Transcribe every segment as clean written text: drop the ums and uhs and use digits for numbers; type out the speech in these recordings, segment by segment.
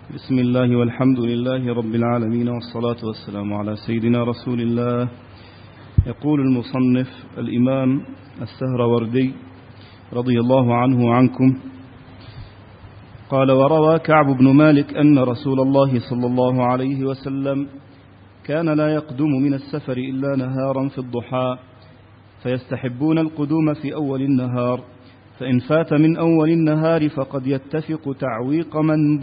بسم الله والحمد لله رب العالمين، والصلاة والسلام على سيدنا رسول الله. يقول المصنف الإمام السهروردي رضي الله عنه وعنكم قال: وروى كعب بن مالك أن رسول الله صلى الله عليه وسلم كان لا يقدم من السفر إلا نهارا في الضحى، فيستحبون القدوم في أول النهار، فإن فات من أول النهار فقد يتفق تعويق من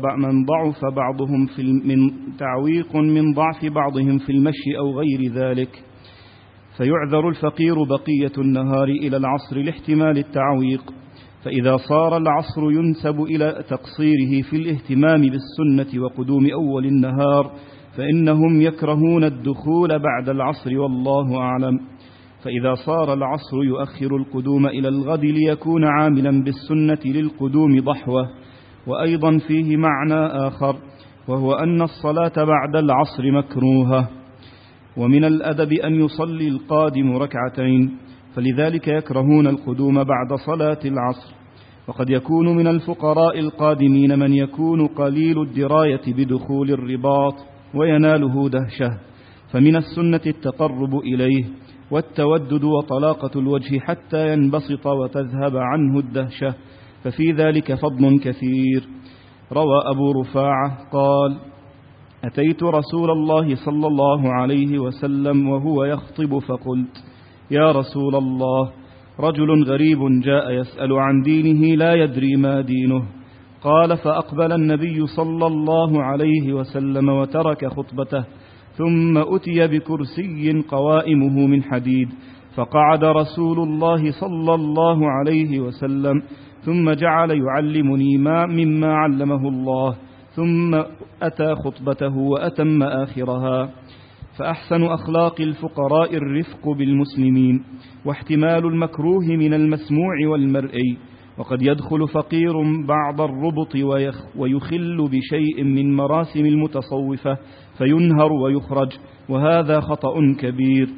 ضعف بعضهم في المشي أو غير ذلك، فيعذر الفقير بقية النهار إلى العصر لاحتمال التعويق. فإذا صار العصر ينسب إلى تقصيره في الاهتمام بالسنة وقدوم أول النهار، فإنهم يكرهون الدخول بعد العصر والله أعلم. فإذا صار العصر يؤخر القدوم إلى الغد ليكون عاملا بالسنة للقدوم ضحوة. وأيضا فيه معنى آخر، وهو أن الصلاة بعد العصر مكروهة، ومن الأدب أن يصلي القادم ركعتين، فلذلك يكرهون القدوم بعد صلاة العصر. وقد يكون من الفقراء القادمين من يكون قليل الدراية بدخول الرباط ويناله دهشة، فمن السنة التقرب إليه والتودد وطلاقة الوجه حتى ينبسط وتذهب عنه الدهشة، ففي ذلك فضل كثير. روى أبو رفاعة قال: أتيت رسول الله صلى الله عليه وسلم وهو يخطب فقلت: يا رسول الله، رجل غريب جاء يسأل عن دينه لا يدري ما دينه. قال: فأقبل النبي صلى الله عليه وسلم وترك خطبته، ثم أتي بكرسي قوائمه من حديد، فقعد رسول الله صلى الله عليه وسلم، ثم جعل يعلمني مما علمه الله، ثم أتى خطبته وأتم آخرها. فأحسن أخلاق الفقراء الرفق بالمسلمين، واحتمال المكروه من المسموع والمرئي. وقد يدخل فقير بعض الربط ويخل بشيء من مراسم المتصوفة فينهر ويخرج، وهذا خطأ كبير.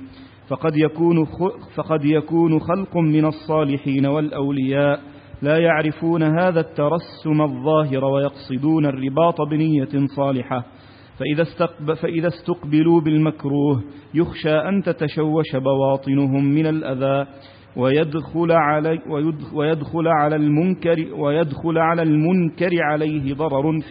فقد يكون خلق من الصالحين والأولياء لا يعرفون هذا الترسم الظاهر ويقصدون الرباط بنية صالحة، فإذا استقبلوا بالمكروه يخشى أن تتشوش بواطنهم من الأذى ويدخل على المنكر عليه ضرر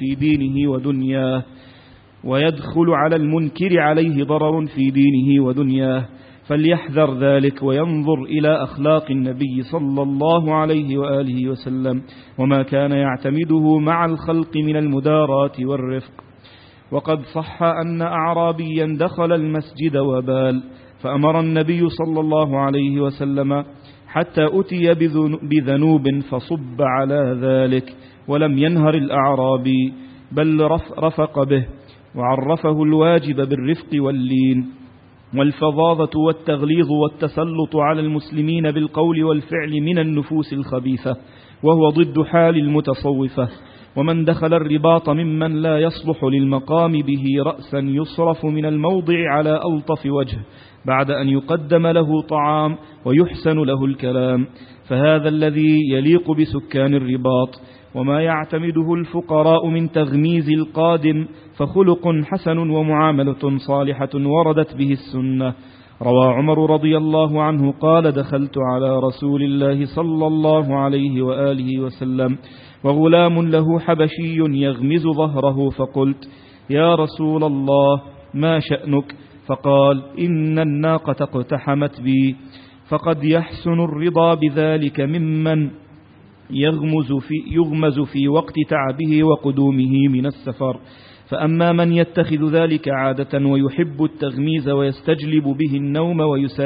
في دينه ودنياه، فليحذر ذلك وينظر إلى أخلاق النبي صلى الله عليه وآله وسلم وما كان يعتمده مع الخلق من المداراة والرفق. وقد صح أن أعرابيا دخل المسجد وبال، فأمر النبي صلى الله عليه وسلم حتى أتي بذنوب فصب على ذلك، ولم ينهر الأعرابي بل رفق به، وعرفه الواجب بالرفق واللين والفظاظة والتغليظ والتسلط على المسلمين بالقول والفعل من النفوس الخبيثة، وهو ضد حال المتصوفة. ومن دخل الرباط ممن لا يصلح للمقام به رأسا يصرف من الموضع على ألطف وجه بعد أن يقدم له طعام ويحسن له الكلام، فهذا الذي يليق بسكان الرباط. وما يعتمده الفقراء من تغميز القادم فخلق حسن ومعاملة صالحة وردت به السنة. روى عمر رضي الله عنه قال: دخلت على رسول الله صلى الله عليه وآله وسلم وغلام له حبشي يغمز ظهره، فقلت: يا رسول الله، ما شأنك؟ فقال: إن الناقة اقتحمت بي. فقد يحسن الرضا بذلك ممن يغمز في وقت تعبه وقدومه من السفر. فأما من يتخذ ذلك عادة ويحب التغميز ويستجلب به النوم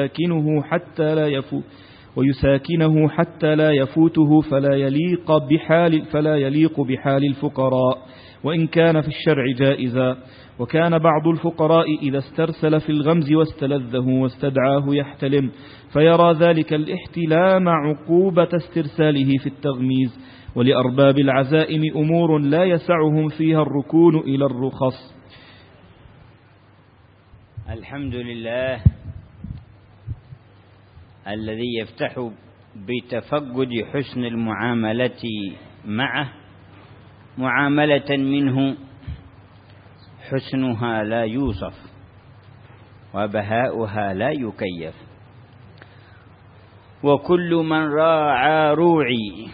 ويساكنه حتى لا يفوته فلا يليق بحال الفقراء، وإن كان في الشرع جائزا. وكان بعض الفقراء إذا استرسل في الغمز واستلذه واستدعاه يحتلم، فيرى ذلك الاحتلام عقوبة استرساله في التغميز. ولأرباب العزائم أمور لا يسعهم فيها الركون إلى الرخص. الحمد لله الذي يفتح بتفقد حسن المعاملة معه معاملة منه حسنها لا يوصف وبهاؤها لا يكيف، وكل من راعى روعي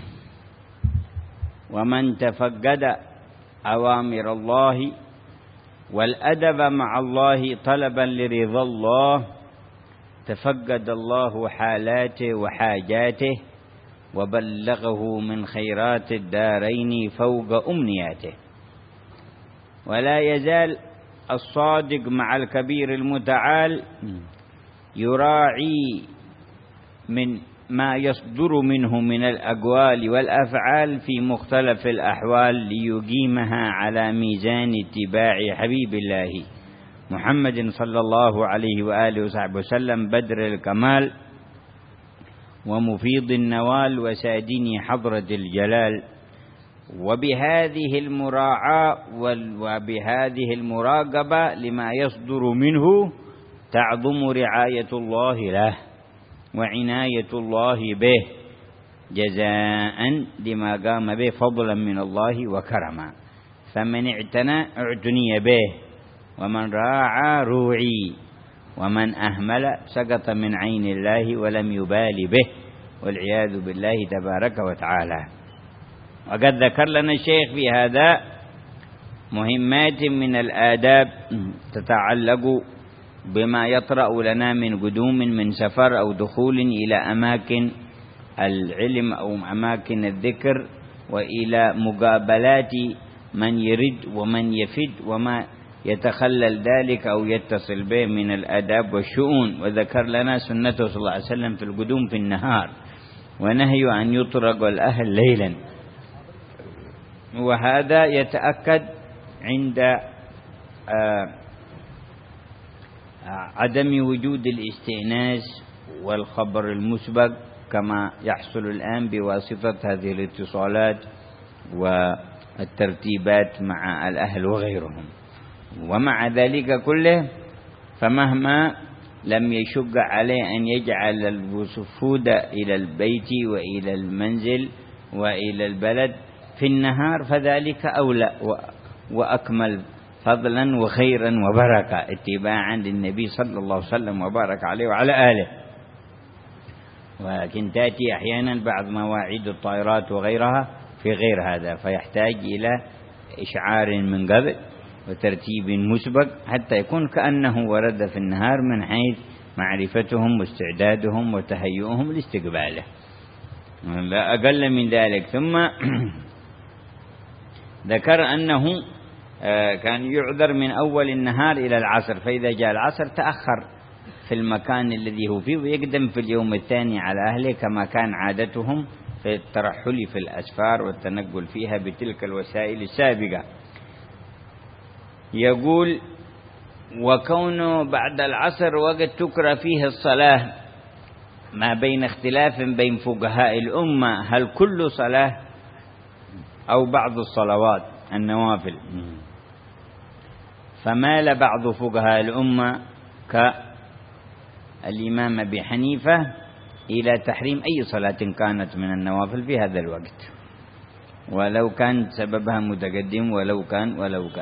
ومن تفقد أوامر الله والأدب مع الله طلبا لرضا الله تفقد الله حالاته وحاجاته وبلغه من خيرات الدارين فوق أمنياته. ولا يزال الصادق مع الكبير المتعال يراعي من ما يصدر منه من الأقوال والأفعال في مختلف الأحوال ليقيمها على ميزان اتباع حبيب الله محمد صلى الله عليه وآله وصحبه وسلم بدر الكمال ومفيض النوال وسادني حضرة الجلال. وبهذه المراعاة وبهذه المراقبة لما يصدر منه تعظم رعاية الله له وعناية الله به جزاء لما قام به فضلا من الله وكرما. فمن اعتني به ومن راعى روعي ومن أهمل سقط من عين الله ولم يبال به والعياذ بالله تبارك وتعالى. وقد ذكر لنا الشيخ في هذا مهمات من الآداب تتعلق بما يطرأ لنا من قدوم من سفر أو دخول إلى أماكن العلم أو أماكن الذكر وإلى مقابلات من يرد ومن يفد وما يتخلل ذلك أو يتصل به من الآداب والشؤون. وذكر لنا سنته صلى الله عليه وسلم في القدوم في النهار ونهي أن يطرق الأهل ليلا، وهذا يتأكد عند عدم وجود الاستئناس والخبر المسبق كما يحصل الآن بواسطة هذه الاتصالات والترتيبات مع الأهل وغيرهم. ومع ذلك كله فمهما لم يشق عليه أن يجعل الوفود إلى البيت وإلى المنزل وإلى البلد في النهار فذلك أولى وأكمل فضلا وخيرا وبركة اتباعا للنبي صلى الله عليه وسلم وبارك عليه وعلى آله. ولكن تأتي أحيانا بعض مواعيد الطائرات وغيرها في غير هذا فيحتاج إلى إشعار من قبل وترتيب مسبق حتى يكون كأنه ورد في النهار من حيث معرفتهم واستعدادهم وتهيئهم لاستقباله، لا أقل من ذلك. ثم ذكر أنه كان يعذر من أول النهار إلى العصر، فإذا جاء العصر تأخر في المكان الذي هو فيه ويقدم في اليوم الثاني على أهله كما كان عادتهم في الترحل في الأسفار والتنقل فيها بتلك الوسائل السابقة. يقول وكونه بعد العصر وقت تكره فيه الصلاة ما بين اختلاف بين فقهاء الأمة هل كل صلاة أو بعض الصلوات النوافل، فمال بعض فقهاء الأمة كالإمام أبي حنيفة إلى تحريم أي صلاة كانت من النوافل في هذا الوقت ولو كان سببها متقدم ولو كان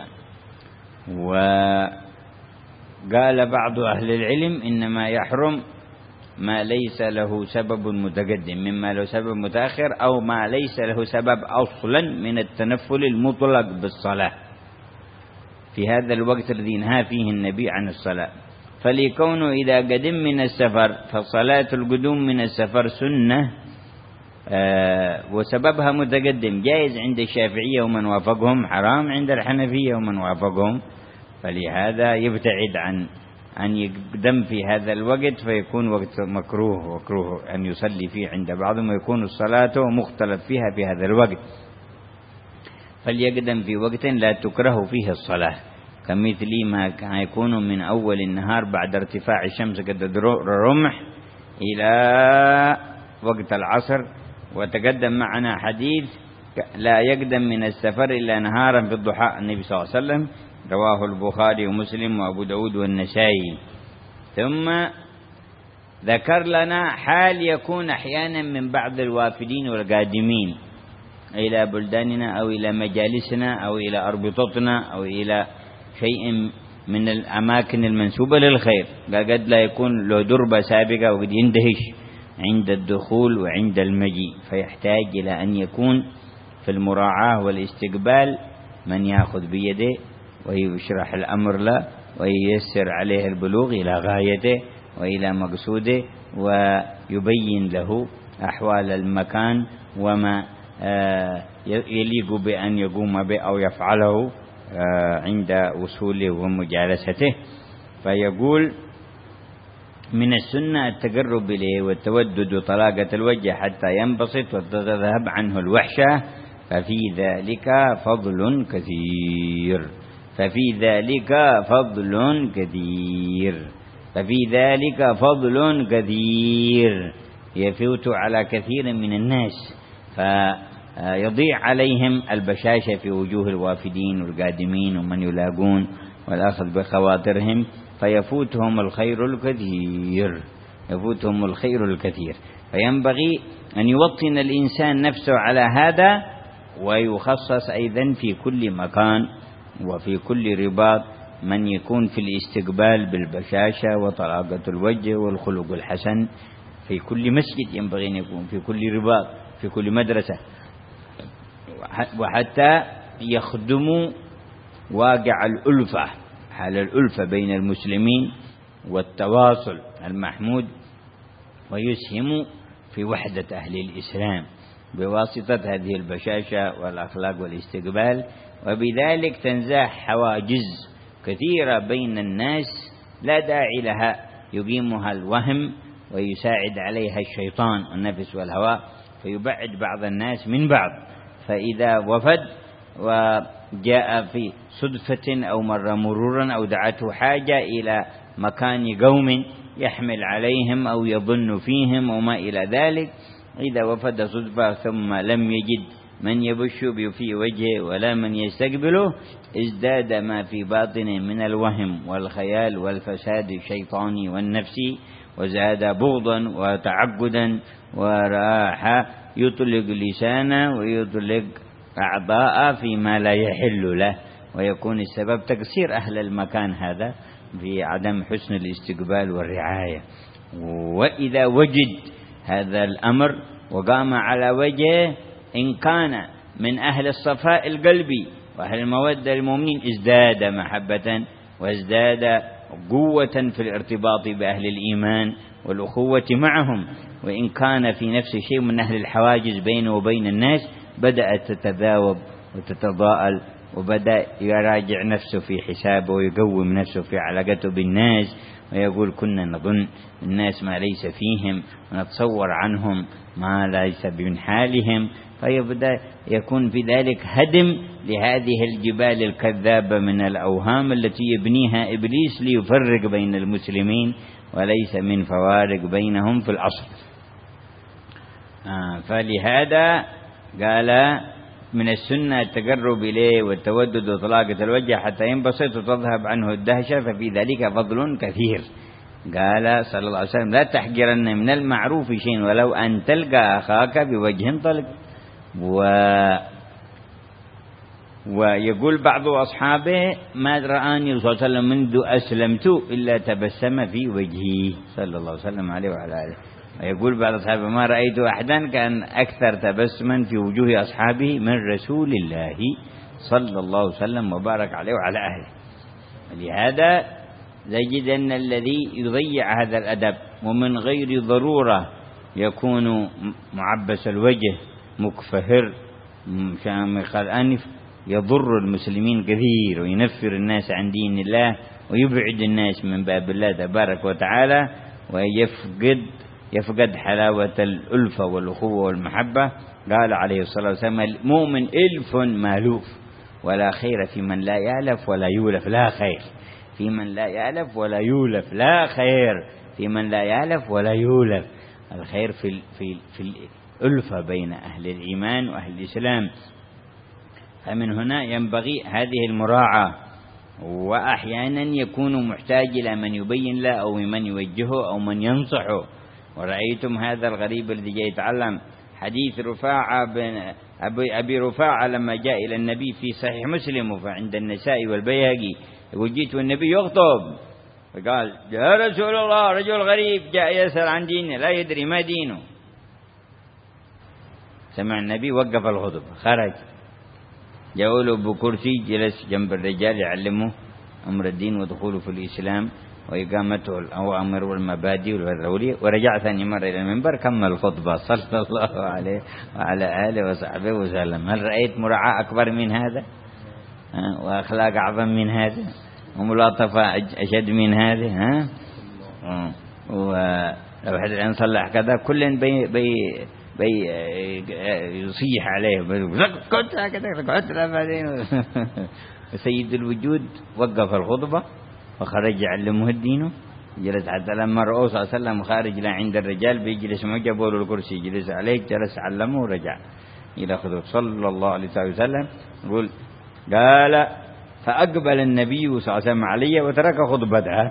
وقال بعض أهل العلم إنما يحرم ما ليس له سبب متقدم مما له سبب متأخر أو ما ليس له سبب أصلا من التنفل المطلق بالصلاة في هذا الوقت الذي نهى فيه النبي عن الصلاة. فليكونه إذا قدم من السفر فصلاة القدوم من السفر سنة وسببها متقدم جائز عند الشافعية ومن وافقهم، حرام عند الحنفية ومن وافقهم، فلهذا يبتعد عن أن يقدم في هذا الوقت فيكون وقت مكروه أن يصلي فيه عند بعضهم ويكون الصلاة مختلف فيها في هذا الوقت، فليقدم في وقت لا تكره فيه الصلاة كمثل ما يكون من أول النهار بعد ارتفاع الشمس قد رمح إلى وقت العصر. وتقدم معنا حديث لا يقدم من السفر إلا نهارا في الضحى النبي صلى الله عليه وسلم رواه البخاري ومسلم وأبو داود والنسائي. ثم ذكر لنا حال يكون أحيانا من بعض الوافدين والقادمين إلى بلداننا أو إلى مجالسنا أو إلى أربطتنا أو إلى شيء من الأماكن المنسوبة للخير، قد لا يكون له دربة سابقة وقد يندهش عند الدخول وعند المجيء، فيحتاج إلى أن يكون في المراعاة والاستقبال من يأخذ بيده ويشرح الأمر له وييسر عليه البلوغ إلى غايته وإلى مقصوده، ويبين له أحوال المكان وما يليق بأن يقوم به أو يفعله عند وصوله ومجالسته. فيقول: من السنة التقرب إليه والتودد وطلاقة الوجه حتى ينبسط وتذهب عنه الوحشة، ففي ذلك فضل كثير، ففي ذلك فضل كثير، ففي ذلك فضل كثير يفوت على كثير من الناس، فيضيع عليهم البشاشة في وجوه الوافدين والقادمين ومن يلاقون والأخذ بخواطرهم، فيفوتهم الخير الكثير، يفوتهم الخير الكثير. فينبغي أن يوطن الإنسان نفسه على هذا، ويخصص أيضا في كل مكان وفي كل رباط من يكون في الاستقبال بالبشاشة وطلاقة الوجه والخلق الحسن. في كل مسجد ينبغي أن يكون، في كل رباط، في كل مدرسة، وحتى يخدموا واقع الألفة، حال الألفة بين المسلمين والتواصل المحمود، ويسهم في وحدة أهل الإسلام بواسطة هذه البشاشة والأخلاق والاستقبال، وبذلك تنزاح حواجز كثيرة بين الناس لا داعي لها يقيمها الوهم ويساعد عليها الشيطان والنفس والهوى، فيبعد بعض الناس من بعض. فإذا وفد وجاء في صدفة أو مر مرورا أو دعته حاجة إلى مكان قوم يحمل عليهم أو يظن فيهم وما إلى ذلك، إذا وفد صدفة ثم لم يجد من يبش في وجهه ولا من يستقبله، ازداد ما في باطنه من الوهم والخيال والفساد الشيطاني والنفسي، وزاد بغضا وتعقدا، وراح يطلق لسانه ويطلق أعضاء فيما لا يحل له، ويكون السبب تقصير أهل المكان هذا في عدم حسن الاستقبال والرعاية. وإذا وجد هذا الأمر وقام على وجهه، إن كان من أهل الصفاء القلبي وأهل المودة المؤمنين، ازداد محبة وازداد قوة في الارتباط بأهل الإيمان والأخوة معهم. وإن كان في نفس شيء من أهل الحواجز بينه وبين الناس، بدأت تتذاوب وتتضاءل، وبدأ يراجع نفسه في حسابه ويقوم نفسه في علاقته بالناس، ويقول: كنا نظن الناس ما ليس فيهم ونتصور عنهم ما ليس من حالهم. فيبدأ يكون في ذلك هدم لهذه الجبال الكذابة من الأوهام التي يبنيها إبليس ليفرق بين المسلمين، وليس من فوارق بينهم في الأصل. فلهذا قال: من السنة التقرب إليه والتودد وطلاقة الوجه حتى ينبسط وتذهب عنه الدهشة، ففي ذلك فضل كثير. قال صلى الله عليه وسلم: لا تحقرن من المعروف شيء ولو أن تلقى أخاك بوجه طلق. ويقول بعض أصحابه: ما رآني صلى الله عليه وسلم منذ أسلمت إلا تبسم في وجهي، صلى الله عليه وسلم عليه وعلى آله. ويقول بعض أصحابه: ما رأيت أحدا كان أكثر تبسما في وجوه أصحابه من رسول الله صلى الله عليه وسلم وبارك عليه وعلى أهله. لهذا نجد أن الذي يضيع هذا الأدب ومن غير ضرورة يكون معبس الوجه مكفهر شامخ الأنف، يضر المسلمين كثير وينفر الناس عن دين الله ويبعد الناس من باب الله تبارك وتعالى، ويفقد حلاوة الألفة والأخوة والمحبة. قال عليه الصلاة والسلام: المؤمن ألف مالوف، ولا خير في من لا يألف ولا يولف. لا خير في من لا يألف ولا يولف، لا خير في من لا يألف ولا يولف. الخير في الألفة بين أهل الإيمان وأهل الإسلام. فمن هنا ينبغي هذه المراعاة. وأحيانا يكون محتاج إلى من يبين له أو من يوجهه أو من ينصحه. ورأيتم هذا الغريب الذي جاء يتعلم حديث رفاعة أبي رفاعة لما جاء إلى النبي في صحيح مسلم وعند النسائي والبيهقي يقول جيت والنبي يخطب فقال يا رسول الله رجل غريب جاء يسأل عن دينه لا يدري ما دينه. سمع النبي وقف الخطبة خرج جاءوا له بكرسي جلس جنب الرجال يعلمه أمر الدين ودخوله في الإسلام وإقامته الأوامر والمبادئ والأولوية، ورجع ثاني مرة إلى المنبر كمل الخطبة صلى الله عليه وعلى آله وصحبه وسلم. هل رأيت مراعاة أكبر من هذا؟ وأخلاق أعظم من هذا؟ وملاطفة أشد من هذه؟ ولو حد الآن صلح كذا كل بي يصيح عليه كنت هكذا كنت بعدين. سيد الوجود وقف الخطبة وخرج يعلمه الدين، جلس حتى لما رأوا صلى الله عليه وسلم خارج لا عند الرجال بيجلس معه جابوا له الكرسي جلس عليه جلس علمه ورجع إلى خطبه صلى الله عليه وسلم. يقول قال فأقبل النبي صلى الله عليه وسلم علي وترك خطبته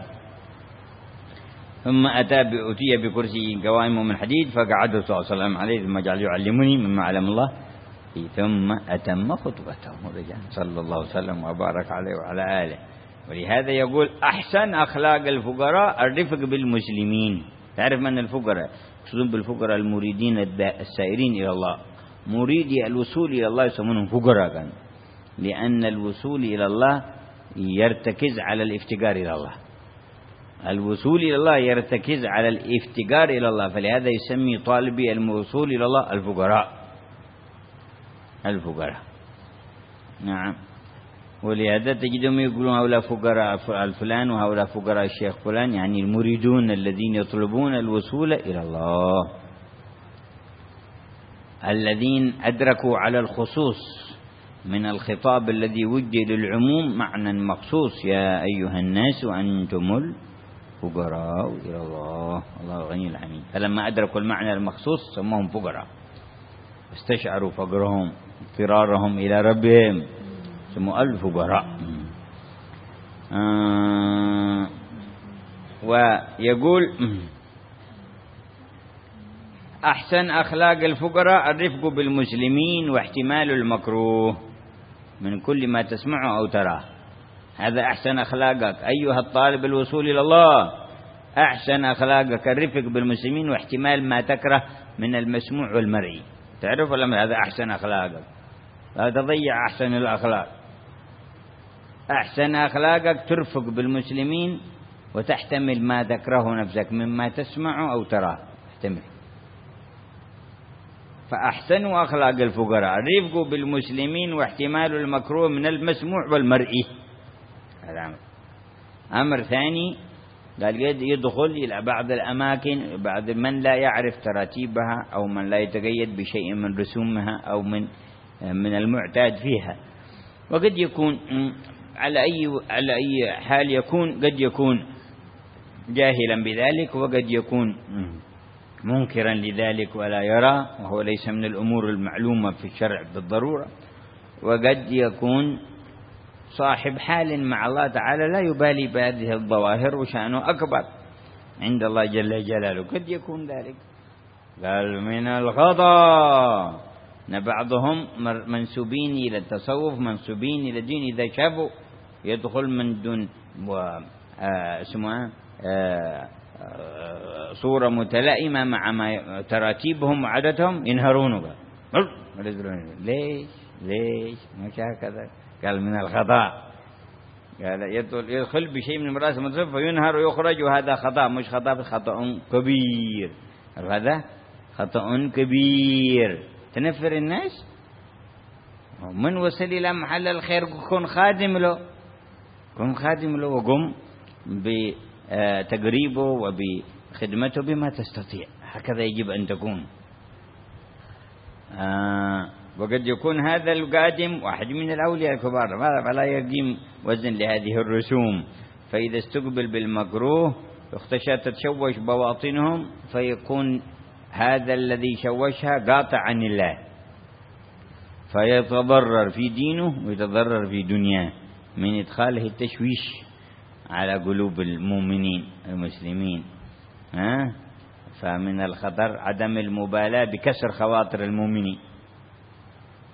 ثم أتي بكرسي قوائم من حديد فقعده صلى الله عليه وسلم عليه ثم جعل يعلمني مما علم الله ثم أتم خطبته ورجع صلى الله عليه وسلم وبارك عليه وعلى آله. ولهذا يقول أحسن أخلاق الفقراء الرفق بالمسلمين. تعرف من الفقراء؟ يقصدون بالفقراء المريدين السائرين إلى الله. مريدي الوصول إلى الله يسمونهم فقراء كان، لأن الوصول إلى الله يرتكز على الافتقار إلى الله. الوصول إلى الله يرتكز على الافتقار إلى الله، فلهذا يسمي طالبي الوصول إلى الله الفقراء. نعم. ولهذا تجدهم يقولون هؤلاء فقراء الفلان وهؤلاء فقراء الشيخ فلان، يعني المريدون الذين يطلبون الوصول إلى الله، الذين أدركوا على الخصوص من الخطاب الذي وجه للعموم معنى مخصوص: يا أيها الناس أنتم الفقراء إلى الله الله غني الحميد. فلما أدركوا المعنى المخصوص سموهم فقراء، استشعروا فقرهم اضطرارهم إلى ربهم، سموا الفقراء. ويقول أحسن أخلاق الفقراء الرفق بالمسلمين واحتمال المكروه من كل ما تسمعه أو تراه. هذا أحسن أخلاقك أيها الطالب الوصول إلى الله. أحسن أخلاقك الرفق بالمسلمين واحتمال ما تكره من المسموع والمرئي. تعرف ولا هذا أحسن أخلاقك؟ لا تضيع أحسن الأخلاق. أحسن أخلاقك ترفق بالمسلمين وتحتمل ما تكره نفسك مما تسمع أو تراه، احتمل. فأحسن أخلاق الفقراء الرفق بالمسلمين واحتمال المكروه من المسموع والمرئي. هذا أمر ثاني. قال يدخل إلى بعض الأماكن بعض من لا يعرف تراتيبها أو من لا يتقيد بشيء من رسومها أو من المعتاد فيها، وقد يكون على أي حال يكون، قد يكون جاهلا بذلك وقد يكون منكرا لذلك ولا يرى، وهو ليس من الأمور المعلومة في الشرع بالضرورة، وقد يكون صاحب حال مع الله تعالى لا يبالي بهذه الظواهر وشأنه أكبر عند الله جل جلاله، قد يكون ذلك. قال من الخطأ أن بعضهم منسوبين إلى التصوف منسوبين إلى الدين إذا شافوا يدخل من دون صورة متلائمة مع ما تراتيبهم وعادتهم ينهرونه. ليش مش هكذا؟ قال من الخطأ. قال يدخل بشيء من مراسم التصوف فينهر ويخرج، وهذا خطأ مش خطأ كبير. هذا خطأ كبير تنفر الناس. من وصل إلى محل الخير كن خادم له وقم بتقريبه وبخدمته بما تستطيع. هكذا يجب أن تكون. وقد يكون هذا القادم واحد من الأولياء الكبار فلا يقيم وزن لهذه الرسوم، فإذا استقبل بالمكروه اختشى تتشوش بواطنهم فيكون هذا الذي شوشها قاطع عن الله، فيتضرر في دينه ويتضرر في دنياه من إدخاله التشويش على قلوب المؤمنين المسلمين. فمن الخطر عدم المبالاة بكسر خواطر المؤمنين.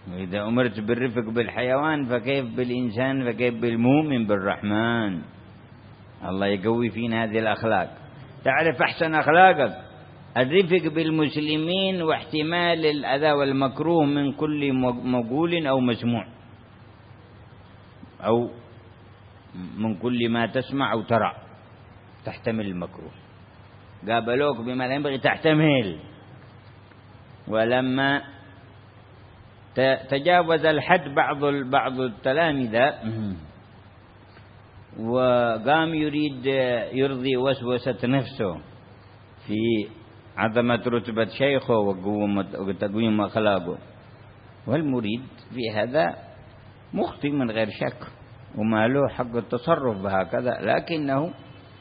وإذا أمرت بالرفق بالحيوان فكيف بالإنسان، فكيف بالمؤمن بالرحمن. الله يقوي فينا هذه الأخلاق. تعرف أحسن أخلاقك الرفق بالمسلمين واحتمال الأذى والمكروه من كل مقول أو مسموع، أو من كل ما تسمع أو ترى تحتمل المكروه. قابلوك بما لا ينبغي تحتمل. ولما تجاوز الحد بعض التلامذة وقام يريد يرضي وسوسة نفسه في عظمة رتبة شيخه وتقويم أخلاقه، والمريد في هذا مخطئ من غير شك وما له حق التصرف بهكذا، لكنه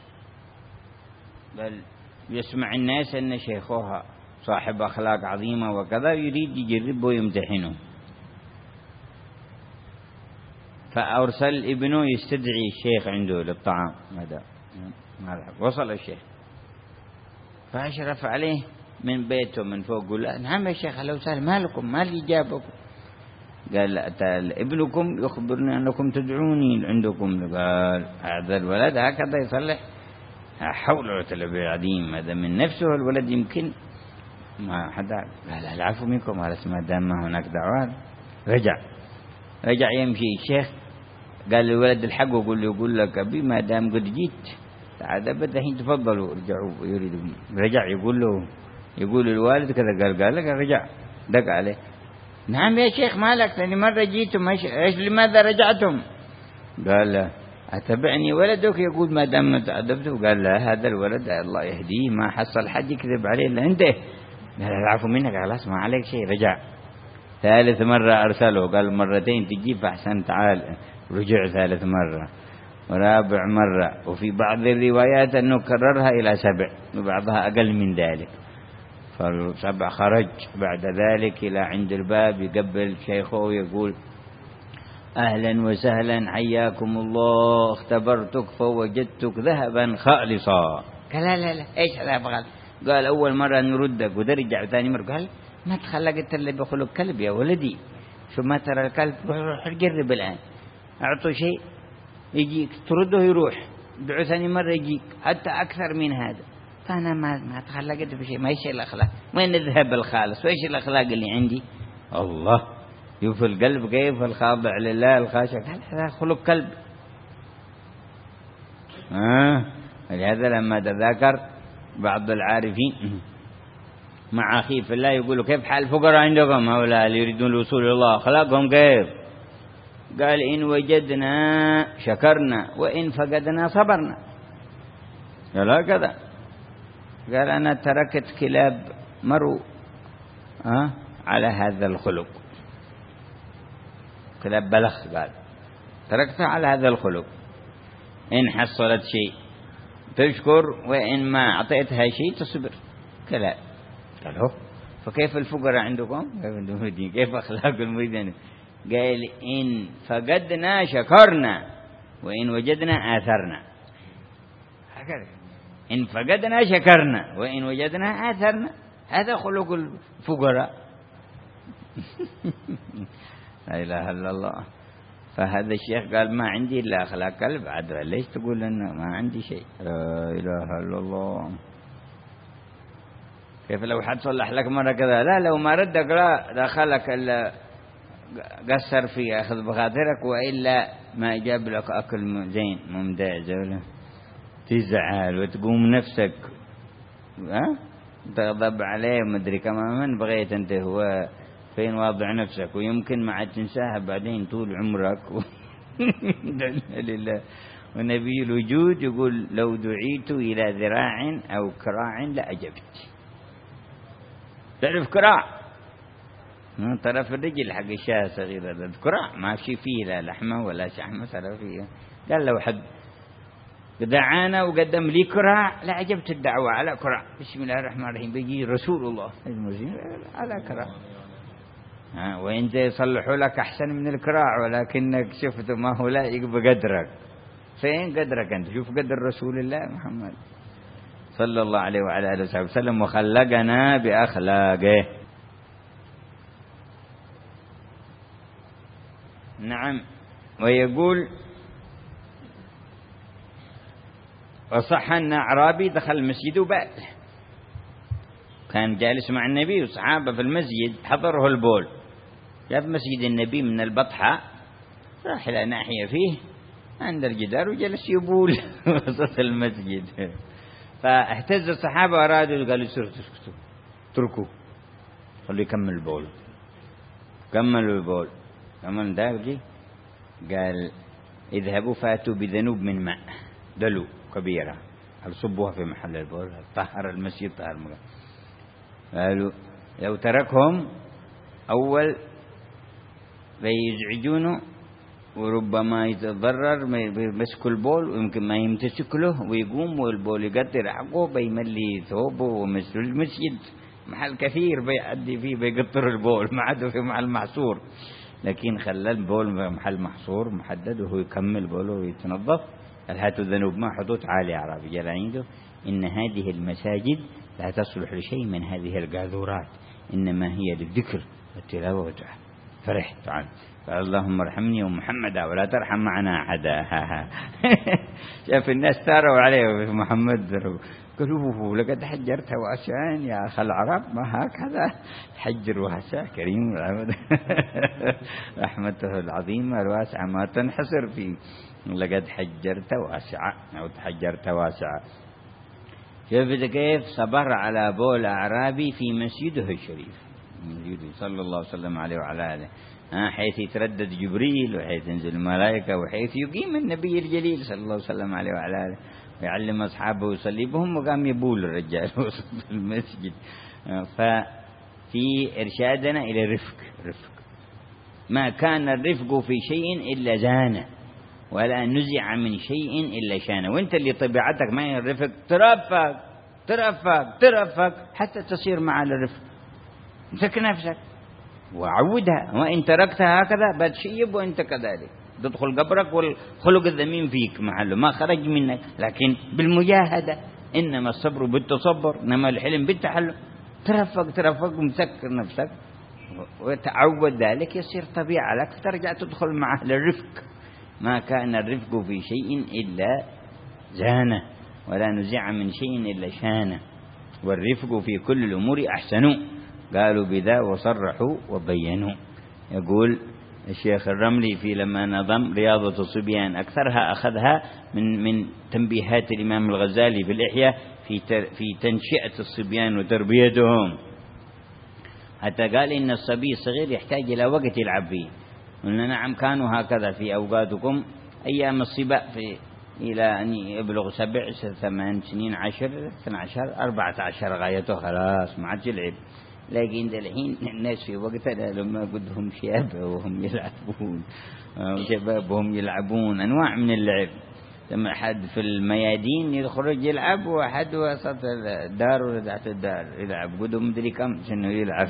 بل يسمع الناس أن شيخها صاحب أخلاق عظيمة وكذا، يريد يجربه ويمتحنه. فأرسل ابنه يستدعي الشيخ عنده للطعام. هذا وصل الشيخ فأشرف عليه من بيته من فوق، قال له نعم يا شيخ لو سهل، مالكم ما اللي جابكم؟ قال لا ابنكم يخبرني أنكم تدعوني عندكم. قال هذا الولد هكذا يصلح؟ حول ولا قوة عظيم، هذا من نفسه الولد يمكن ما حدا. قال العفو منكم، قال ما دام ما هناك دعوات. رجع يمشي الشيخ، قال للولد الحق وقول له يقول لك أبي ما دام قد جيت تعال الحين تفضلوا رجعوا يريدون. رجع يقول الوالد كذا، قال لك رجع دق عليه، نعم يا شيخ مالك ثاني مرة جيتم ايش لماذا رجعتم؟ قال له أتبعني ولدك يقول ما دام تأدبته. قال لا هذا الولد الله يهديه ما حصل حد يكذب عليه إلا أنت. قال العفو منك خلاص ما عليك شيء. رجع ثالث مرة أرسله، قال مرتين تجي فأحسن تعال. رجع ثالث مرة ورابع مرة، وفي بعض الروايات أنه كررها إلى 7 وبعضها أقل من ذلك. فالسبع خرج بعد ذلك إلى عند الباب يقبل شيخه ويقول أهلا وسهلا حياكم الله، اختبرتك فوجدتك ذهبا خالصا. قال لا ايش هذا بغل؟ قال أول مرة نردك ودرجع ثاني مرة. قال ما تخلقت اللي بخلق كلب يا ولدي، شو ما ترى الكلب روح جرب الآن، أعطوا شيء يجيك ترده يروح، دعو ثاني مرة يجيك حتى أكثر من هذا. فأنا ما تخلقت بشيء، ما إيش الأخلاق، وين الذهب الخالص وإيش الأخلاق اللي عندي؟ الله يوفي القلب كيف الخاضع لله الخاشع. قال هذا خلق كلب. ولهذا لما تذاكر بعض العارفين مع أخيه في الله يقولوا كيف حال الفقراء عندكم هؤلاء اللي يريدون الوصول إلى الله، أخلاقهم كيف؟ قال إن وجدنا شكرنا وإن فقدنا صبرنا. قال هكذا. قال أنا تركت كلاب مروا على هذا الخلق، كلاب بلخ، قال تركتها على هذا الخلق، إن حصلت شيء تشكر وإن ما أعطيتها شيء تصبر. كلاب. قال هو فكيف الفقراء عندكم؟ كيف أخلاق المريدين؟ قال إن فقدنا شكرنا وإن وجدنا آثرنا. هكذا إن فقدنا شكرنا وإن وجدنا آثرنا، هذا خلق الفقراء. لا إله إلا الله. فهذا الشيخ قال ما عندي إلا أخلاق كلب. عدوى ليش تقول لنا ما عندي شيء؟ لا إله إلا الله. كيف لو حد صلح لك مرة كذا؟ لا لو ما ردك لا دخلك إلا قصر في أخذ بخاطرك، وإلا ما جاب لك أكل زين ممتاز ولا تزعل وتقوم نفسك تغضب عليه ومدري كما من بغيت أنت هو فين واضع نفسك، ويمكن ما عاد تنساها بعدين طول عمرك. لله. ونبي الوجود يقول لو دعيت إلى ذراع أو كراع لأجبت. تعرف كراع؟ طرف الرجل حق الشاة صغيرة، كراع ما في فيه لا لحمة ولا شحمة ترى فيه. قال لو حد دعانا وقدم لي كراع لأجبت الدعوة على كراع. بسم الله الرحمن الرحيم بيجي رسول الله على كراع. وإنت يصلحوا لك أحسن من الكراع، ولكنك شفت ما هو لائق بقدرك. فين قدرك أنت؟ شوف قدر رسول الله محمد صلى الله عليه وعلى آله وصحبه وسلم، وخلقنا بأخلاقه. نعم. ويقول وصح أن أعرابي دخل المسجد وبال، كان جالس مع النبي والصحابة في المسجد، حضره البول، جاء في مسجد النبي من البطحة، راح إلى ناحية فيه عند الجدار وجلس يبول وسط المسجد. فاهتز الصحابة وأرادوا قالوا اتركوا خلوا يكمل البول. كملوا البول، كمل داوجي، قال اذهبوا فاتوا بذنوب من ماء دلو كبيرة صبوها في محل البول، طهر المسجد طهر المكان. قالوا لو تركهم أول بيزعجونه وربما يتضرر بيمسكوا البول ويمكن ما يمتسك له ويقوم والبول يقطر حقه، بيملي ثوبه ومثل المسجد محل كثير بيعدي فيه بيقطر البول، ما عاد في محل محصور، لكن خلى البول محل محصور محدد وهو يكمل بوله ويتنظف. قال هاتوا الذنوب ما حدود عالي أعرابي جل عنده إن هذه المساجد لا تصلح لشيء من هذه القاذورات، إنما هي للذكر والتلاوة والدعاء. فرحت عنه قال اللهم ارحمني ومحمدا ولا ترحم معنا أحدا. شاف الناس ثاروا عليه في محمد، قالوا لقد حجرت واسعا يا أخ العرب، ما هكذا حجر واسع كريم العبد. رحمته العظيمة الواسعة ما تنحصر فيه، لقد حجرت واسعا أو تحجرت واسعا. شوف كيف صبر على بول أعرابي في مسجده الشريف، مسجده صلى الله وسلم عليه وعلى آله، حيث يتردد جبريل وحيث ينزل الملائكة وحيث يقيم النبي الجليل صلى الله وسلم عليه وعلى آله ويعلم أصحابه ويصلي بهم، وقام يبول الرجال وسط المسجد. ففي إرشادنا إلى رفق، ما كان الرفق في شيء إلا زانه ولا نزع من شيء إلا شانه. وانت اللي طبيعتك ما هي الرفق ترفق حتى تصير مع الرفق، امسك نفسك وعودها، وإن تركتها هكذا بتشيب وانت كذلك تدخل قبرك والخلق الذميم فيك محله ما خرج منك. لكن بالمجاهدة، إنما الصبر بالتصبر، إنما الحلم بالتحلم. ترفق ومسكر نفسك وتعود ذلك يصير طبيعة لك، ترجع تدخل مع أهل الرفق. ما كان الرفق في شيء إلا زانه ولا نزع من شيء إلا شانه، والرفق في كل الأمور أحسنوا. قالوا بذا وصرحوا وبينوا. يقول الشيخ الرملي في لما نظم رياضة الصبيان، أكثرها أخذها من تنبيهات الإمام الغزالي في الإحياء في تنشئة الصبيان وتربيتهم. حتى قال إن الصبي الصغير يحتاج إلى وقت يلعب فيه. قلنا نعم كانوا هكذا في أوقاتكم أيام الصبا إلى أن يبلغ 7 8 سنين 10 12 14 غايته خلاص ما عاد يلعب. لكن الحين الناس في وقتنا لما قدهم شبابهم يلعبون أنواع من اللعب. لما أحد في الميادين يخرج يلعب، وأحد وسط الدار ولا تحت الدار يلعب، قدهم مدري كم سنه يلعب.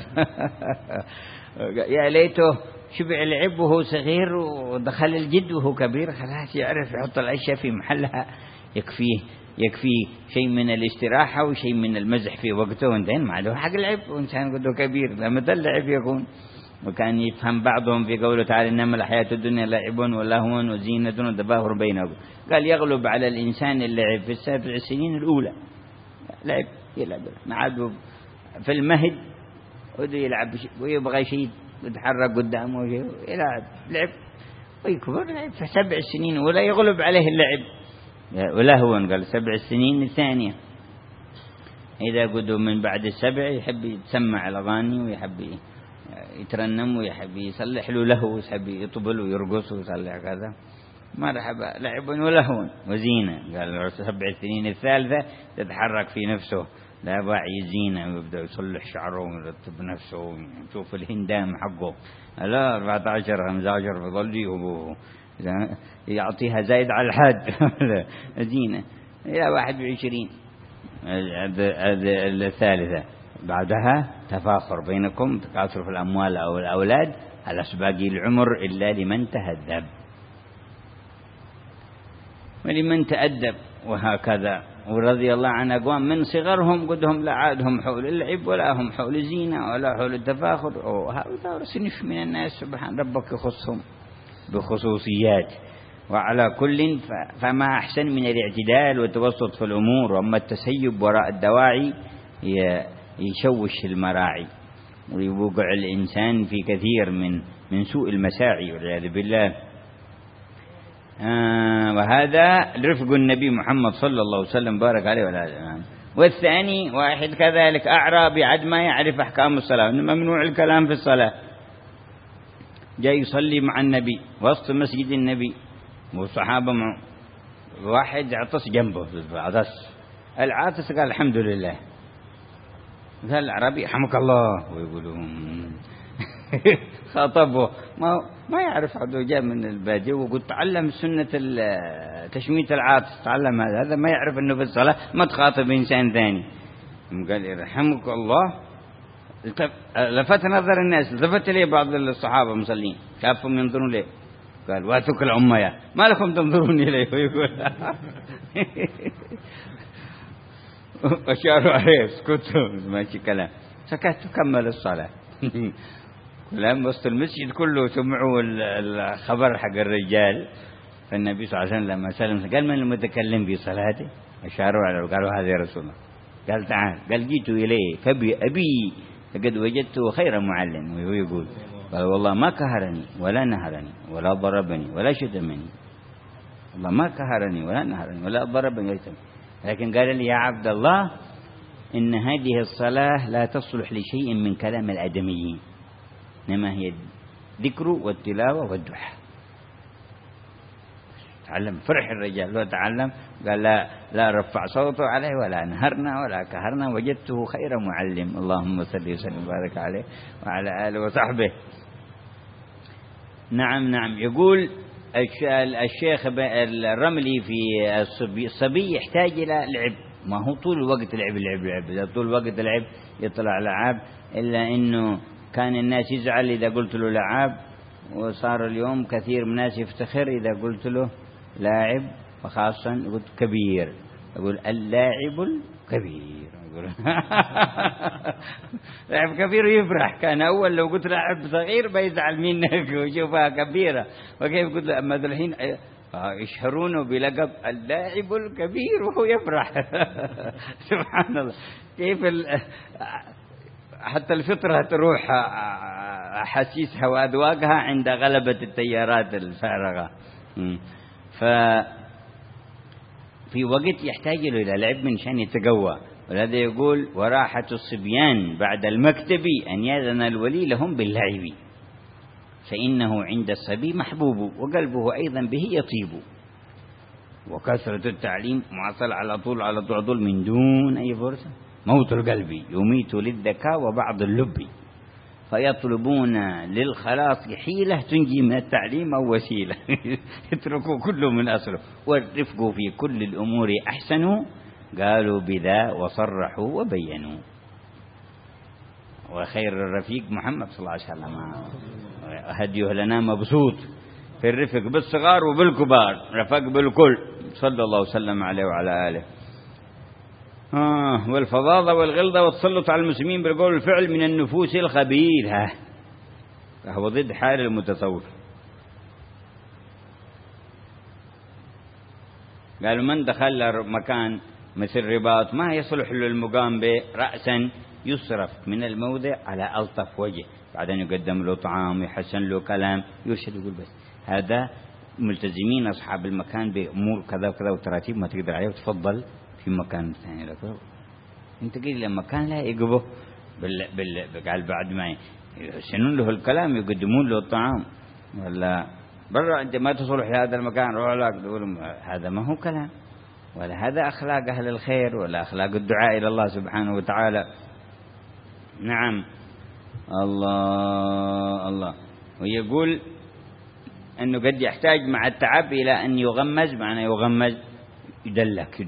يا ليته شبع لعب وهو صغير ودخل الجد وهو كبير، خلاص يعرف يحط الأشياء في محلها، يكفيه شيء من الاستراحة وشيء من المزح في وقته، وانتهين ما له حق لعب. وإنسان قده كبير لما اللعب يكون. وكان يفهم بعضهم في قوله تعالى إنما الحياة الدنيا لعب ولهو وزينة وتفاخر بينهم. قال يغلب على الإنسان اللعب في 7 سنين الأولى، لعب يلعب ما عاد في المهد وده يلعب ويبغى شيء يتحرك قدامه يلعب لعب، ويكبر لعب في 7 سنين ولا يغلب عليه اللعب ولا هو. قال 7 سنين الثانية، إذا قدوا من بعد 7 يحب يتسمع الأغاني ويحب يترنم ويحب يصلح له ويحب يطبل ويرقص ويصلح كذا، مرحبا لعب ولهو وزينة. قال 7 سنين الثالثة تتحرك في نفسه، لا باعي زينة ويبدأ يصلح شعره ويرتب نفسه ويشوف الهندام حقه. لا 14 15 بيضلي يعطيها زايد على الحد. زينة إلى 21 الثالثة. بعدها تفاخر بينكم، تكاثر في الأموال أو الأولاد على باقي العمر إلا لمن تهذب ولمن تأدب. وهكذا. ورضي الله عن أقوام من صغرهم قدهم لا عادهم حول اللعب ولا هم حول الزينة ولا حول التفاخر. وهؤلاء صنف من الناس سبحان ربك يخصهم. بخصوصيات. وعلى كل فما أحسن من الاعتدال والتوسط في الأمور، وأما التسيب وراء الدواعي يشوش المراعي ويوقع الإنسان في كثير من سوء المساعي والعياذ بالله. وهذا رفق النبي محمد صلى الله عليه وسلم بارك عليه وعلى آله. والثاني واحد كذلك أعرابي عد ما يعرف أحكام الصلاة، ممنوع الكلام في الصلاة، جاي يصلي مع النبي وسط مسجد النبي والصحابة معه، واحد عطس جنبه العاطس قال الحمد لله، قال العربي حمك الله، ويقولون خاطبه ما يعرف عدو، جاء من البادية وقلت تعلم سنة تشميت العاطس، تعلم هذا ما يعرف أنه في الصلاة ما تخاطب إنسان ثاني. قال يرحمك الله، لفت نظر الناس، لفت لي بعض الصحابة مصلين شافهم ينظرون ليه، قال واتوك العمية ما لكم تنظرون إليه، ويقول أشاروا عليه اسكتوا ماشي كلام، سكت كمل الصلاة. لما وسط المسجد كله سمعوا الخبر حق الرجال، فالنبي صلى الله عليه وسلم لما سلم قال من المتكلم في صلاته؟ أشاروا عليه قالوا هذا يا رسول الله. قال تعال، قال جئت إليه فبأبي فقد وجدته خير معلم، وهو يقول قال والله ما كهرني ولا نهرني ولا ضربني ولا شتمني، والله ما كهرني ولا نهرني ولا ضربني ولا شتمني، لكن قال لي يا عبد الله إن هذه الصلاة لا تصلح لشيء من كلام الآدميين، إنما هي الذكر والتلاوة والدعاء. تعلم، فرح الرجال لو تعلم، قال لا رفع صوته عليه ولا نهرنا ولا كهرنا، وجدته خير معلم. اللهم صل وسلم وبارك عليه وعلى آله وصحبه. نعم يقول الشيخ الرملي في الصبي يحتاج إلى لعب، ما هو طول الوقت لعب، إذا طول الوقت لعب يطلع لعاب، إلا إنه كان الناس يزعل إذا قلت له لعاب، وصار اليوم كثير من الناس يفتخر إذا قلت له لاعب، وخاصة قلت كبير، يقول اللاعب الكبير، يقول لاعب كبير يفرح. كان أول لو قلت لاعب صغير بيزعل منك ويشوفها كبيرة، وكيف قلت أما الحين يشهرونه بلقب اللاعب الكبير وهو يفرح. سبحان الله، كيف حتى الفطرة تروح أحاسيسها وأذواقها عند غلبة التيارات الفارغة. ففي وقت يحتاج له إلى لعب من شان يتقوى، ولهذا يقول وراحة الصبيان بعد المكتب أن يأذن الولي لهم باللعب، فإنه عند الصبي محبوب وقلبه أيضا به يطيب، وكثرة التعليم معصل على طول من دون أي فرصة موت القلب يميت للذكاء وبعض اللب، فيطلبون للخلاص حيلة تنجي من التعليم أو وسيلة. اتركوا كله من أصله، والرفق في كل الأمور أحسنوا، قالوا بذا وصرحوا وبينوا. وخير الرفيق محمد صلى الله عليه وسلم، هديه لنا مبسوط في الرفق بالصغار وبالكبار، رفق بالكل صلى الله وسلم عليه وعلى آله. والفظاظة والغلظة والتسلط على المسلمين بالقول والفعل من النفوس الخبيثة، فهو ضد حال المتصوف. قالوا من دخل مكان مثل رباط ما يصلح له المقام به رأسا يصرف من الموضع على ألطف وجه، بعدين يقدم له طعام ويحسن له كلام يرشد، يقول بس هذا ملتزمين أصحاب المكان بأمور كذا وكذا وتراتيب ما تقدر عليه، وتفضل في مكان ثاني لك. انت قيل لما كان لا يقبه قال بعد ما يحسنون له الكلام يقدمون له الطعام، ولا برا انت ما تصلح لهذا المكان روح لك، تقول هذا ما هو كلام، ولا هذا أخلاق أهل الخير، ولا أخلاق الدعاء إلى الله سبحانه وتعالى. نعم الله. ويقول أنه قد يحتاج مع التعب إلى أن يغمز، معنى يغمز يدلك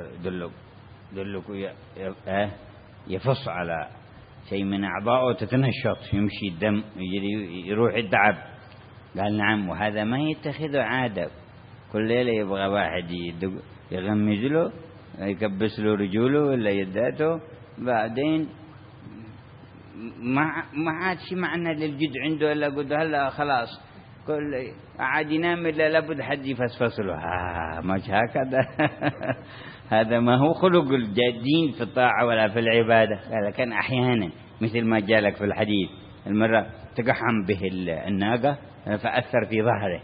يفص على شيء من أعضائه تتنشط، يمشي الدم يروح التعب. قال نعم، وهذا ما يتخذه عادة، كل ليلة يبغى واحد يغمز له يكبس له رجوله ولا يداته، بعدين ما عاد شي معنى للجد عنده إلا قد هلا خلاص كل قاعد ينام إلا لابد حد يفسفسله مش هكذا. هذا ما هو خلق الدين في الطاعة ولا في العبادة. هذا كان أحيانا مثل ما جالك في الحديث المرة تقحم به الناقة فأثر في ظهره،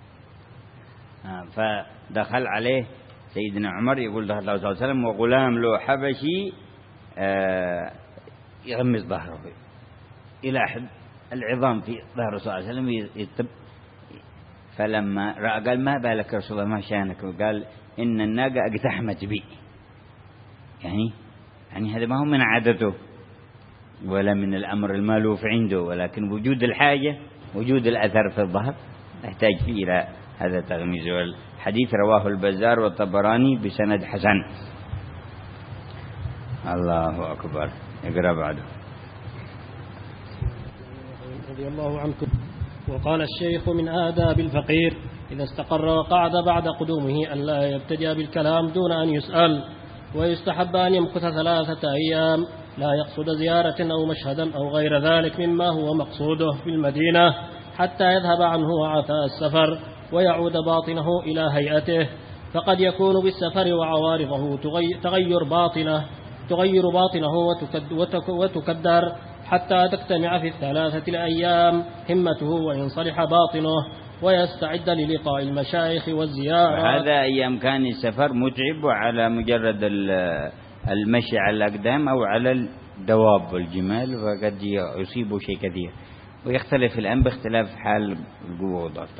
فدخل عليه سيدنا عمر يقول دخل الله صلى الله عليه وسلم وغلام له حبشي يغمس ظهره إلى أحد العظام في ظهر صلى الله عليه وسلم يطب. فلما رأى قال ما بالك رسول الله ما شانك؟ وقال إن الناقة اقتحمت بي. يعني هذا ما هو من عادته ولا من الأمر المألوف عنده، ولكن وجود الحاجة وجود الأثر في الظهر يحتاج فيه إلى هذا التغميز. والحديث رواه البزار والطبراني بسند حسن. الله أكبر. اقرأ بعده. رضي الله عنكم. وقال الشيخ من آداب الفقير إذا استقر وقعد بعد قدومه أن لا يبتدئ بالكلام دون أن يسأل، ويستحب أن يمكث 3 أيام لا يقصد زيارة أو مشهدا أو غير ذلك مما هو مقصوده في المدينة حتى يذهب عنه وعثاء السفر ويعود باطنه إلى هيئته. فقد يكون بالسفر وعوارضه تغير باطنه وتكدر حتى تجتمع في 3 الأيام همته وينصلح باطنه ويستعد للقاء المشايخ والزيارة. هذا أيام كان السفر متعب وعلى مجرد المشي على الأقدام أو على الدواب والجمال، فقد يصيبه شيء كثير، ويختلف الآن باختلاف حال القوة والضغط.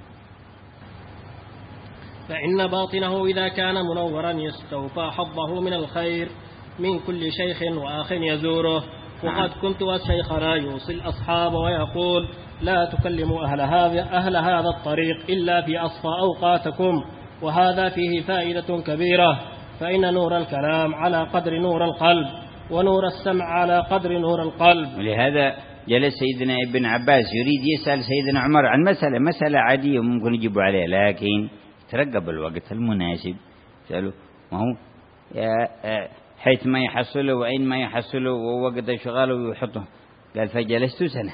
فإن باطنه إذا كان منورا يستوفى حظه من الخير من كل شيخ وآخ يزوره. وقد كنت والشيخنا يوصي الأصحاب ويقول لا تكلموا أهل هذا الطريق إلا في أصفى أوقاتكم، وهذا فيه فائدة كبيرة، فإن نور الكلام على قدر نور القلب، ونور السمع على قدر نور القلب. ولهذا جلس سيدنا ابن عباس يريد يسأل سيدنا عمر عن مسألة عادية ممكن يجيبوا عليها، لكن ترقب الوقت المناسب سألوا ما هو حيث ما يحصله وأين ما يحصله ووقت شغاله ويحطه. قال فجلست سنة،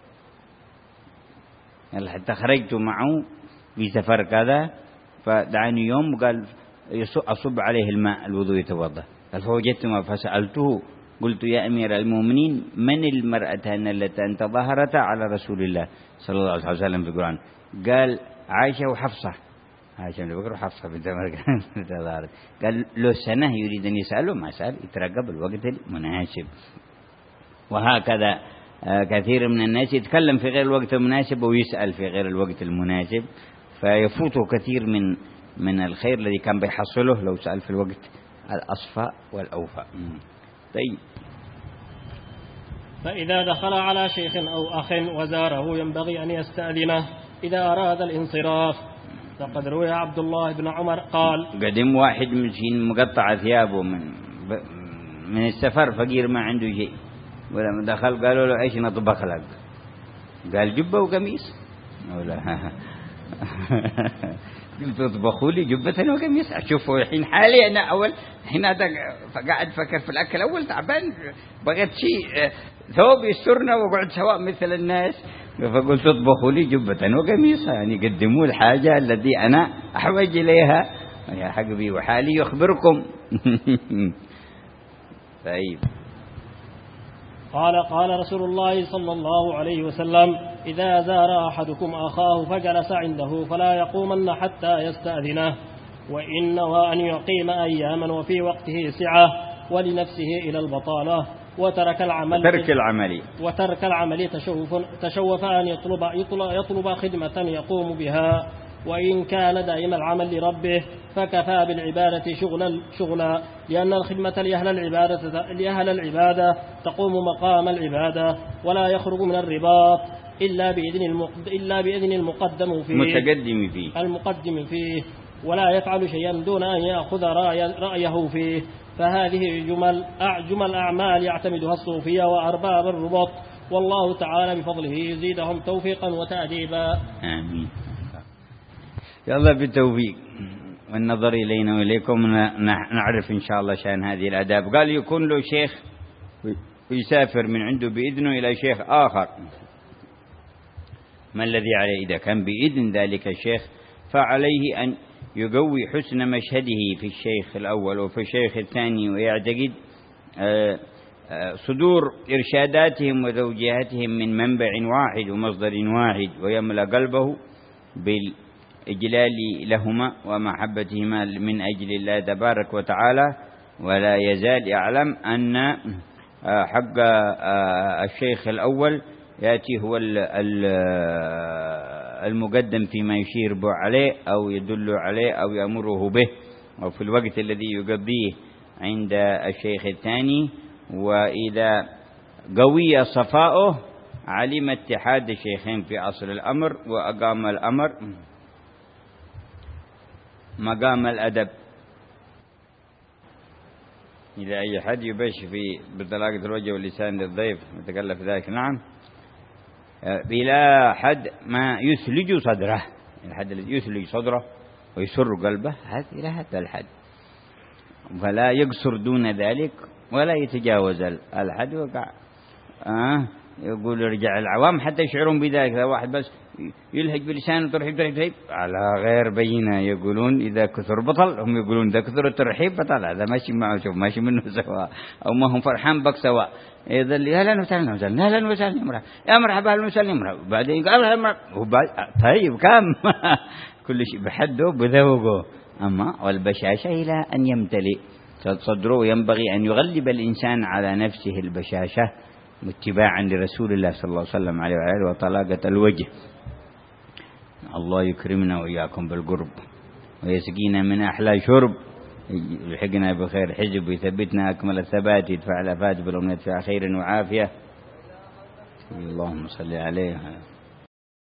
قال حتى خرجت معه في سفر كذا، فدعاني يوم وقال أصب عليه الماء الوضوء يتوضأ. قال فوجدت ما فسألته قلت يا أمير المؤمنين من المرأتان التي أنت ظهرت على رسول الله صلى الله عليه وسلم في القرآن؟ قال عائشة وحفصة. عائشة بن بكر وحفصة بنت عمر. قال له سنة يريد أن يسأله ما سأل، يترقب الوقت المناسب. وهكذا كثير من الناس يتكلم في غير الوقت المناسب ويسأل في غير الوقت المناسب، فيفوته كثير من الخير الذي كان بيحصله لو سأل في الوقت الأصفى والأوفى. طيب. فإذا دخل على شيخ أو أخ وزاره ينبغي أن يستأذنه إذا أراد الانصراف. فقد روي عبد الله بن عمر قال قدم واحد مسكين مقطع ثيابه من السفر، فقير ما عنده شيء، ولما دخل قالوا له ايش نطبخ لك؟ قال جبة وقميص. قلت اطبخوا لي جبة وقميص اشوفوا الحين حالي انا اول حين قاعد فكر في الاكل اول تعبان، بغيت شيء ثوب يسترنا وقعد سواء مثل الناس، فقلت اطبخوا لي جبة وقميص، يعني قدموا الحاجة التي انا احوج اليها يا حقبي وحالي يخبركم. طيب. قال رسول الله صلى الله عليه وسلم إذا زار أحدكم أخاه فجلس عنده فلا يقومن حتى يستأذنه، وإن وأن يقيم أياما وفي وقته سعة ولنفسه إلى البطالة وترك العمل تشوف أن يطلب خدمة يقوم بها، وإن كان دائم العمل لربه فكفى بالعبادة شغلا، لأن الخدمة لأهل العبادة تقوم مقام العبادة، ولا يخرج من الرباط إلا بإذن المقدم فيه ولا يفعل شيئا دون أن يأخذ رأيه فيه. فهذه جمل أعمال يعتمدها الصوفية وأرباب الرباط، والله تعالى بفضله يزيدهم توفيقا وتأديبا. آمين. يلا بالتوفيق والنظر إلينا وإليكم نعرف إن شاء الله شأن هذه الآداب. قال يكون له شيخ ويسافر من عنده بإذنه إلى شيخ آخر، ما الذي عليه إذا كان بإذن ذلك الشيخ، فعليه أن يقوي حسن مشهده في الشيخ الأول وفي الشيخ الثاني، ويعتقد صدور إرشاداتهم وتوجيهاتهم من منبع واحد ومصدر واحد، ويملأ قلبه بالإجلال لهما ومحبتهما من أجل الله تبارك وتعالى، ولا يزال يعلم أن حق الشيخ الأول يأتي هو المقدم فيما يشير به عليه أو يدل عليه أو يأمره به، أو في الوقت الذي يقضيه عند الشيخ الثاني. وإذا قوي صفاؤه علم اتحاد الشيخين في أصل الأمر، وأقام الأمر مقام الأدب. إذا أي حد يبش بطلاقة الوجه واللسان للضيف يتكلف ذلك، نعم، بلا حد ما يثلج صدره، الحد الذي يثلج صدره ويسر قلبه، هذا إلى هذا الحد، فلا يقصر دون ذلك ولا يتجاوز الحد. وقع يقول رجع العوام حتى يشعرون بذلك، واحد بس يلهج بلسانه ترحيب على غير بينه، يقولون إذا كثر بطل، هم يقولون إذا كثر الترحيب بطل، هذا ماشي معه، شوف ماشي منه سواء، أو ما هم فرحان بك سواء. إذا اللي أهلا وسهلا أهلا وسهلا يا مرحبا أهلا وسهلا مرحبا، بعدين قال طيب كم كل شيء بحده بذوقه. أما والبشاشة إلى أن يمتلئ صدره، ينبغي أن يغلب الإنسان على نفسه البشاشة اتباعا لرسول الله صلى الله عليه وسلم عليه وآله، وطلاقة الوجه. الله يكرمنا وإياكم بالقرب ويسقينا من أحلى شرب، يلحقنا بخير حزب ويثبتنا أكمل الثبات، يدفع الأفات بالأمنية في خير وعافية. اللهم صل عليه.